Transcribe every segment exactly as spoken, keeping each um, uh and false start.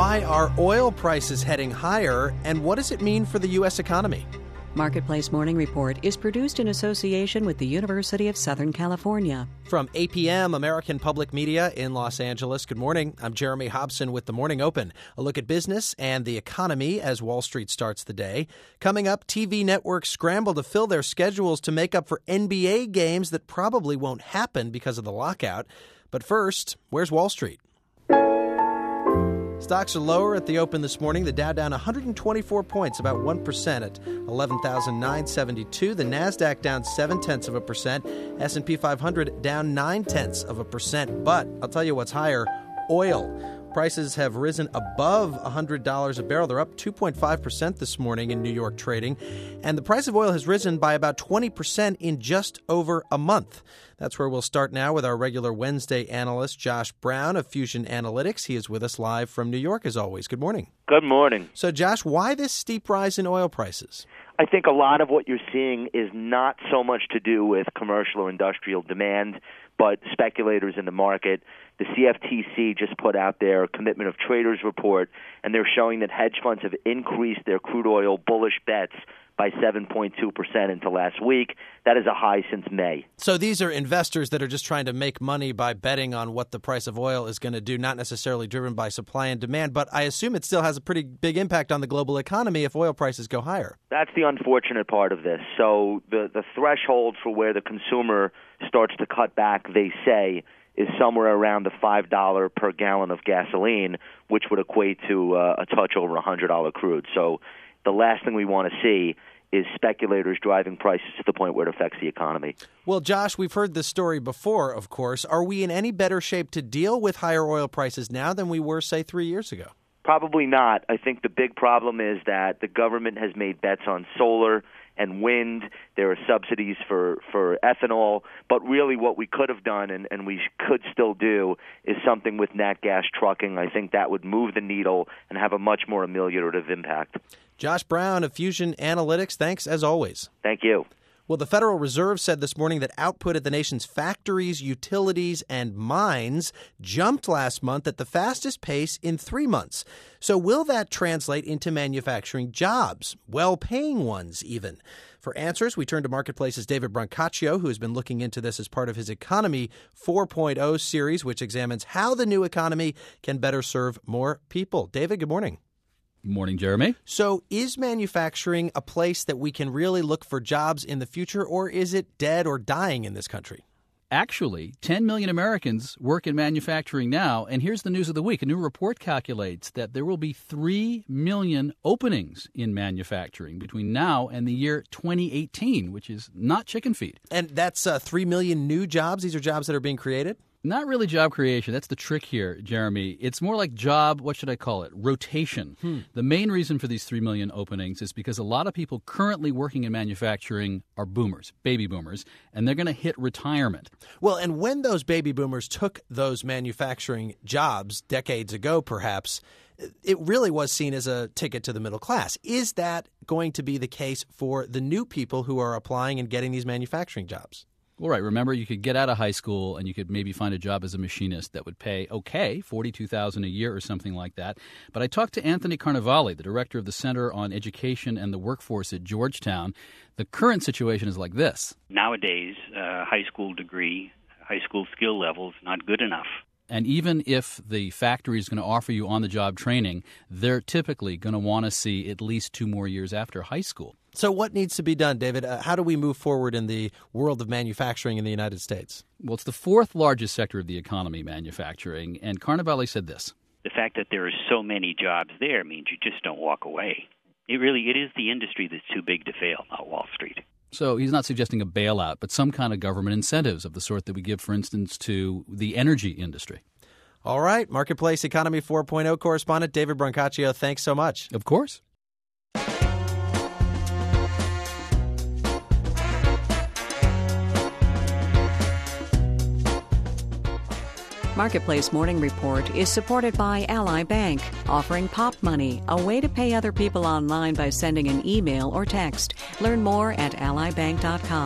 Why are oil prices heading higher, and what does it mean for the U S economy? Marketplace Morning Report is produced in association with the University of Southern California. From A P M, American Public Media in Los Angeles. Good morning. I'm Jeremy Hobson with the Morning Open. A look at business and the economy as Wall Street starts the day. Coming up, T V networks scramble to fill their schedules to make up for N B A games that probably won't happen because of the lockout. But first, where's Wall Street? Stocks are lower at the open this morning. The Dow down one hundred twenty-four points, about one percent at eleven thousand nine hundred seventy-two. The Nasdaq down seven tenths of a percent. S and P five hundred down nine tenths of a percent. But I'll tell you what's higher, oil. Prices have risen above one hundred dollars a barrel. They're up two point five percent this morning in New York trading. And the price of oil has risen by about twenty percent in just over a month. That's where we'll start now with our regular Wednesday analyst, Josh Brown of Fusion Analytics. He is with us live from New York, as always. Good morning. Good morning. So, Josh, why this steep rise in oil prices? I think a lot of what you're seeing is not so much to do with commercial or industrial demand, but speculators in the market. The C F T C just put out their Commitment of Traders report, and they're showing that hedge funds have increased their crude oil bullish bets by seven point two percent into last week. That is a high since May. So these are investors that are just trying to make money by betting on what the price of oil is going to do, not necessarily driven by supply and demand. But I assume it still has a pretty big impact on the global economy if oil prices go higher. That's the unfortunate part of this. So the, the threshold for where the consumer starts to cut back, they say, is somewhere around the five dollars per gallon of gasoline, which would equate to uh, a touch over one hundred dollars crude. So the last thing we want to see is speculators driving prices to the point where it affects the economy. Well, Josh, we've heard this story before, of course. Are we in any better shape to deal with higher oil prices now than we were, say, three years ago? Probably not. I think the big problem is that the government has made bets on solar and wind. There are subsidies for, for ethanol. But really what we could have done, and, and we could still do, is something with nat gas trucking. I think that would move the needle and have a much more ameliorative impact. Josh Brown of Fusion Analytics, thanks as always. Thank you. Well, the Federal Reserve said this morning that output at the nation's factories, utilities, and mines jumped last month at the fastest pace in three months. So will that translate into manufacturing jobs, well-paying ones even? For answers, we turn to Marketplace's David Brancaccio, who has been looking into this as part of his Economy four point oh series, which examines how the new economy can better serve more people. David, good morning. Morning, Jeremy. So is manufacturing a place that we can really look for jobs in the future, or is it dead or dying in this country? Actually, ten million Americans work in manufacturing now, and here's the news of the week. A new report calculates that there will be three million openings in manufacturing between now and the year twenty eighteen, which is not chicken feed. And that's uh, three million new jobs? These are jobs that are being created? Not really job creation. That's the trick here, Jeremy. It's more like job, what should I call it, rotation. Hmm. The main reason for these three million openings is because a lot of people currently working in manufacturing are boomers, baby boomers, and they're going to hit retirement. Well, and when those baby boomers took those manufacturing jobs decades ago, perhaps, it really was seen as a ticket to the middle class. Is that going to be the case for the new people who are applying and getting these manufacturing jobs? Well, right. Remember, you could get out of high school and you could maybe find a job as a machinist that would pay, okay, forty-two thousand dollars a year or something like that. But I talked to Anthony Carnevale, the director of the Center on Education and the Workforce at Georgetown. The current situation is like this. Nowadays, uh, high school degree, high school skill level is not good enough. And even if the factory is going to offer you on-the-job training, they're typically going to want to see at least two more years after high school. So what needs to be done, David? Uh, how do we move forward in the world of manufacturing in the United States? Well, it's the fourth largest sector of the economy, manufacturing, and Carnevale said this. The fact that there are so many jobs there means you just don't walk away. It really, it is the industry that's too big to fail, not Wall Street. So he's not suggesting a bailout, but some kind of government incentives of the sort that we give, for instance, to the energy industry. All right. Marketplace Economy four point oh correspondent David Brancaccio, thanks so much. Of course. Marketplace Morning Report is supported by Ally Bank, offering Pop Money, a way to pay other people online by sending an email or text. Learn more at ally bank dot com.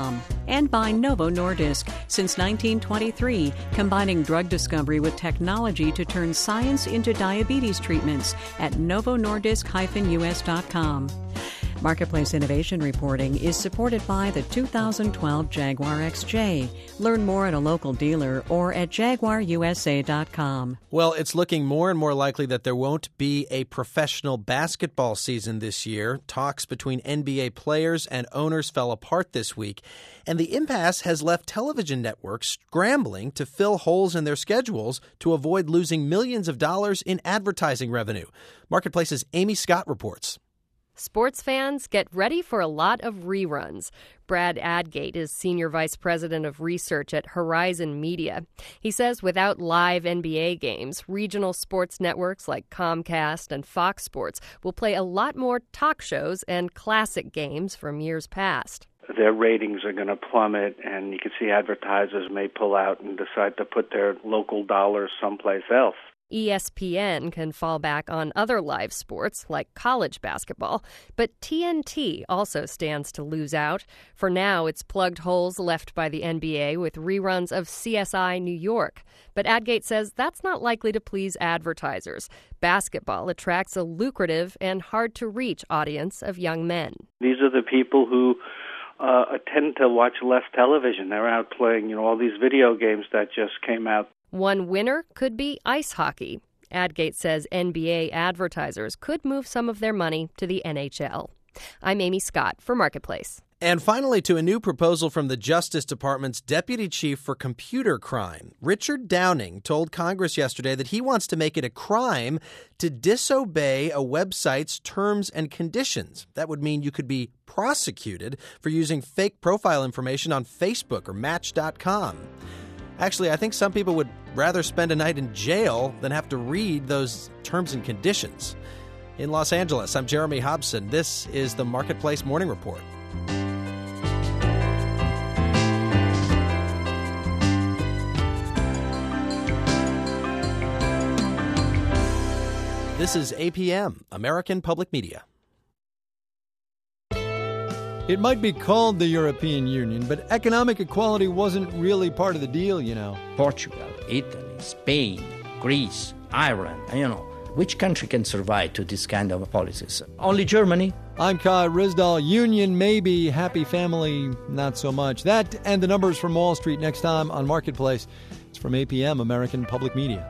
and by Novo Nordisk. Since nineteen twenty-three, combining drug discovery with technology to turn science into diabetes treatments at novo nordisk dash u s dot com. Marketplace Innovation Reporting is supported by the two thousand twelve Jaguar X J. Learn more at a local dealer or at jaguar u s a dot com. Well, it's looking more and more likely that there won't be a professional basketball season this year. Talks between N B A players and owners fell apart this week, and the impasse has left television networks scrambling to fill holes in their schedules to avoid losing millions of dollars in advertising revenue. Marketplace's Amy Scott reports. Sports fans, get ready for a lot of reruns. Brad Adgate is Senior Vice President of Research at Horizon Media. He says without live N B A games, regional sports networks like Comcast and Fox Sports will play a lot more talk shows and classic games from years past. Their ratings are going to plummet, and you can see advertisers may pull out and decide to put their local dollars someplace else. E S P N can fall back on other live sports like college basketball, but T N T also stands to lose out. For now, it's plugged holes left by the N B A with reruns of C S I New York. But Adgate says that's not likely to please advertisers. Basketball attracts a lucrative and hard-to-reach audience of young men. These are the people who uh, tend to watch less television. They're out playing, you know, all these video games that just came out. One winner could be ice hockey. Adgate says N B A advertisers could move some of their money to the N H L. I'm Amy Scott for Marketplace. And finally, to a new proposal from the Justice Department's Deputy Chief for Computer Crime. Richard Downing told Congress yesterday that he wants to make it a crime to disobey a website's terms and conditions. That would mean you could be prosecuted for using fake profile information on Facebook or Match dot com. Actually, I think some people would rather spend a night in jail than have to read those terms and conditions. In Los Angeles, I'm Jeremy Hobson. This is the Marketplace Morning Report. This is A P M, American Public Media. It might be called the European Union, but economic equality wasn't really part of the deal, you know. Portugal, Italy, Spain, Greece, Ireland, you know. Which country can survive to this kind of policies? Only Germany. I'm Kai Rizdal. Union, maybe. Happy family, not so much. That and the numbers from Wall Street next time on Marketplace. It's from A P M, American Public Media.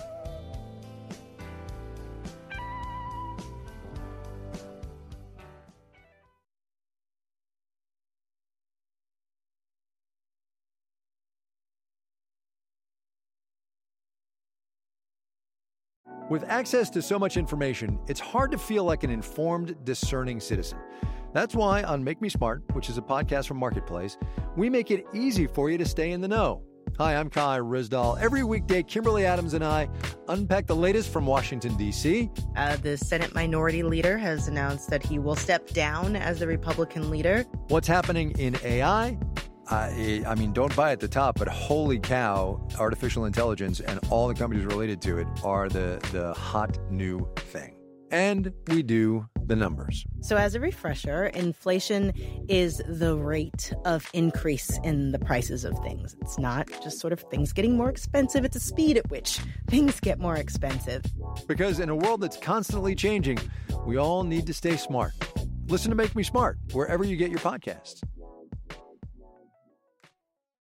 With access to so much information, it's hard to feel like an informed, discerning citizen. That's why on Make Me Smart, which is a podcast from Marketplace, we make it easy for you to stay in the know. Hi, I'm Kai Rizdal. Every weekday, Kimberly Adams and I unpack the latest from Washington, D C Uh, the Senate Minority Leader has announced that he will step down as the Republican leader. What's happening in A I? I, I mean, don't buy at the top, but holy cow, artificial intelligence and all the companies related to it are the, the hot new thing. And we do the numbers. So as a refresher, inflation is the rate of increase in the prices of things. It's not just sort of things getting more expensive. It's a speed at which things get more expensive. Because in a world that's constantly changing, we all need to stay smart. Listen to Make Me Smart wherever you get your podcasts.